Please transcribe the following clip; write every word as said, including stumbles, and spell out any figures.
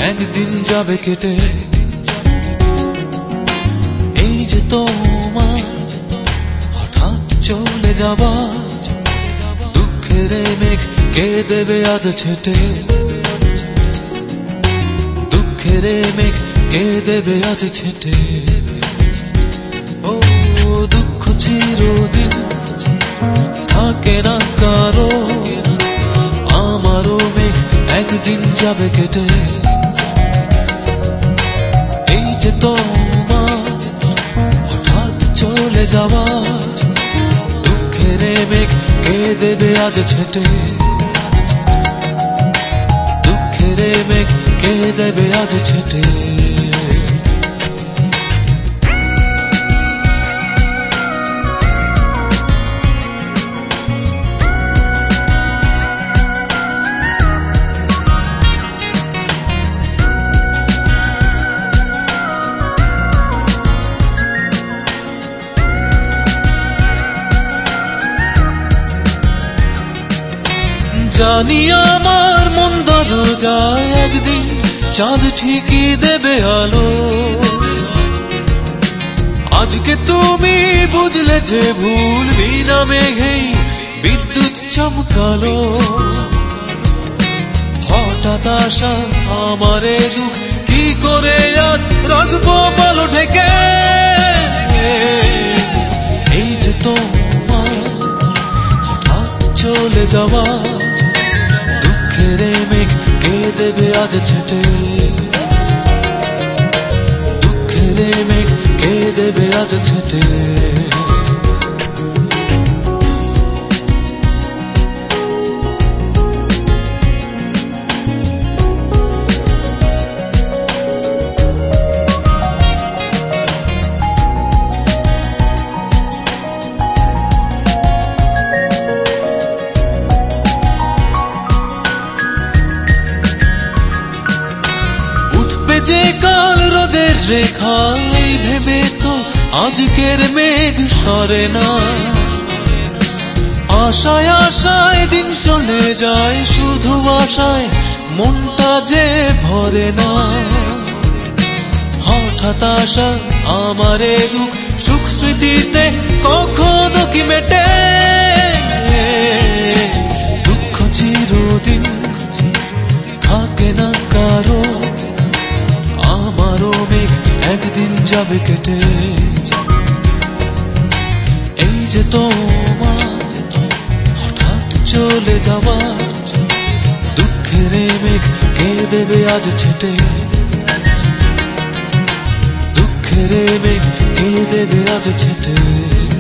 একদিন যাবে কেটে। এই যে তোমার হঠাৎ চলে যাবা, দুঃখের মেঘ কে দেবে আজ ছেটে, দুঃখের মেঘ কে দেবে আজ ছেটে। ও দুঃখ চিরদিন থাকে না কারো, আমারও মেঘ একদিন যাবে কেটে। এই যে তোমার হঠাৎ চলে যাওয়া, দুঃখের মেঘ কে দেবে আজ ছেটে, দুঃখের মেঘ কে দেবে আজ ছেটে। জানি আমার মন দরজায় একদিন চাঁদ ঠিকই দেবে আলো। আজকে তুমি বুঝলে যে ভুল, বিনা মেঘেই বিদ্যুৎ চমকালো। হঠাৎ আসা আমারে দুঃখ কি করে আজ রাখবো বলো ঢেকে। এই যে তোমার হঠাৎ চলে যাওয়া, দুঃখের মেঘ কে দেবে আজ ছেটে, দুঃখের মেঘ কে দেবে আজ ছেটে। যে কাল রোদের রেখা, এই ভেবে তো আজকের মেঘ সরে না। আশায় আশায় দিন চলে যায়, শুধু আশায় মনটা যে ভরে না। হঠাৎ আসা আমারে দুঃখ সুখ স্মৃতিতে কখনো কি মেটে। দুঃখ চিরদিন থাকে না কারো, আমারও মেঘ একদিন যাবে কেটে। এই যে তোমার হঠাৎ চলে যাওয়া, দুঃখের মেঘ কে দেবে আজ ছেটে, দুঃখের মেঘ কে দেবে আজ ছেটে।